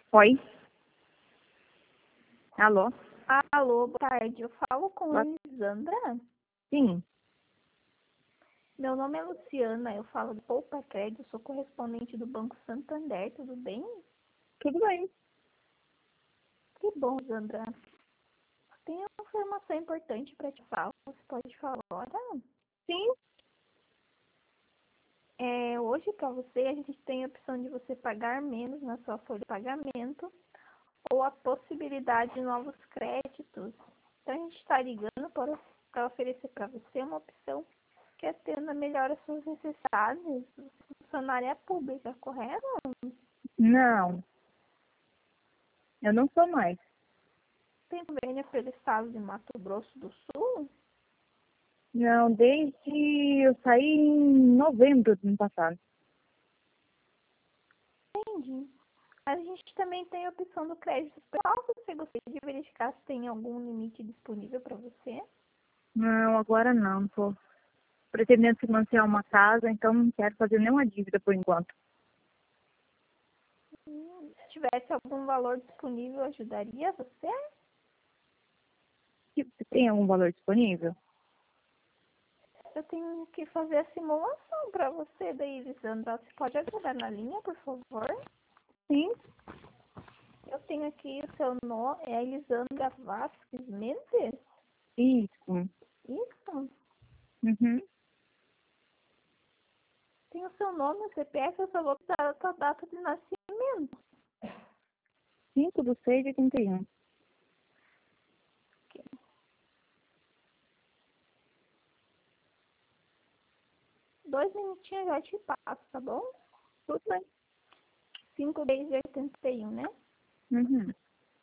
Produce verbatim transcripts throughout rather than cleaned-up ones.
Oi? Alô? Alô, boa tarde. Eu falo com a Boa- Elisandra. Sim. Meu nome é Luciana, eu falo do Poupa Crédito, sou correspondente do Banco Santander, tudo bem? Tudo bem. Que bom, Elisandra. Tem uma informação importante para te falar, você pode falar agora? Sim. É, hoje, para você, a gente tem a opção de você pagar menos na sua folha de pagamento ou a possibilidade de novos créditos. Então, a gente está ligando para, para oferecer para você uma opção que atenda melhor as suas necessidades. Você é funcionária pública, correto? Não. Eu não sou mais. Tem convênio pelo estado de Mato Grosso do Sul? Não, desde eu saí em novembro do ano passado. Entendi. A gente também tem a opção do crédito pessoal. Você gostaria de verificar se tem algum limite disponível para você? Não, agora não. Tô pretendendo financiar uma casa, então não quero fazer nenhuma dívida por enquanto. Hum, Se tivesse algum valor disponível, ajudaria você? Se você tem algum valor disponível? Eu tenho que fazer a simulação para você daí, Elisandra. Você pode aguardar na linha, por favor? Sim. Eu tenho aqui o seu nome, é Elisandra Vasques Mendes? Isso. Isso? Uhum. Tem o seu nome, o C P F, eu só vou precisar da sua data de nascimento. cinco do seis de oitenta e um. Ok. Dois minutinhos já te passo, tá bom? Tudo bem. cinco desde oitenta e um, né? Uhum.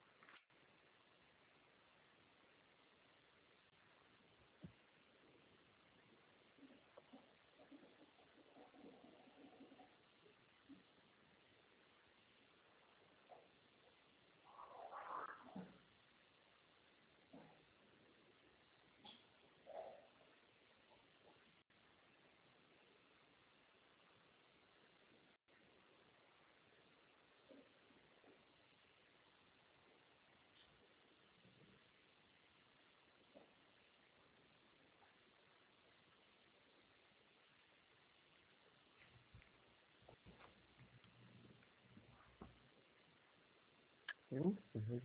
Uhum.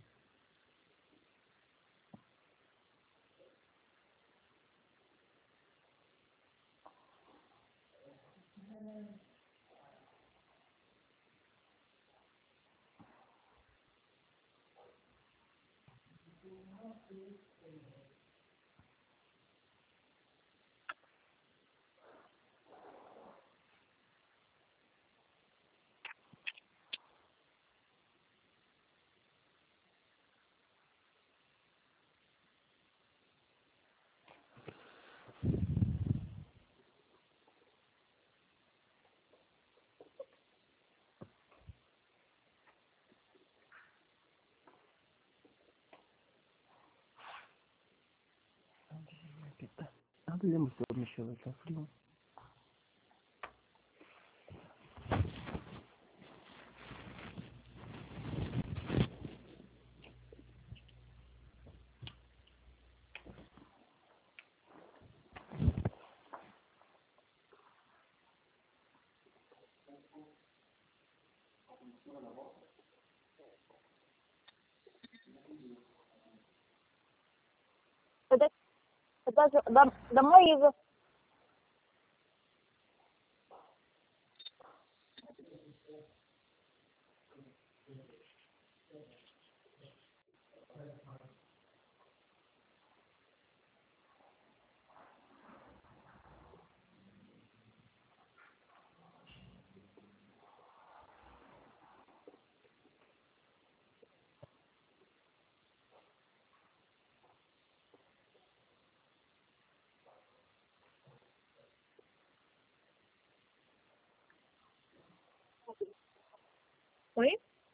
Kita. Apa yang mesti Michelle ka frio? É da, é da, da, da Maísa. Oi?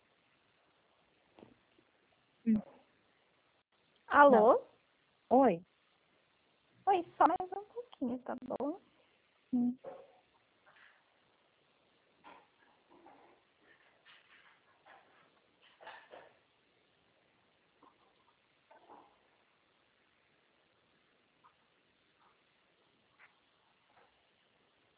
Hum. Não. Alô? Oi? Oi, só mais um pouquinho, tá bom? Hum.